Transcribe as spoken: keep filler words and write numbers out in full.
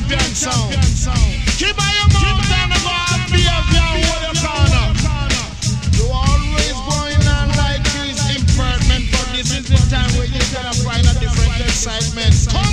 champion sound. Keep on your mouth down and go and behave and hold your corner. You always going on like this impertinent, but this is the time where you're gonna find a different excitement. Come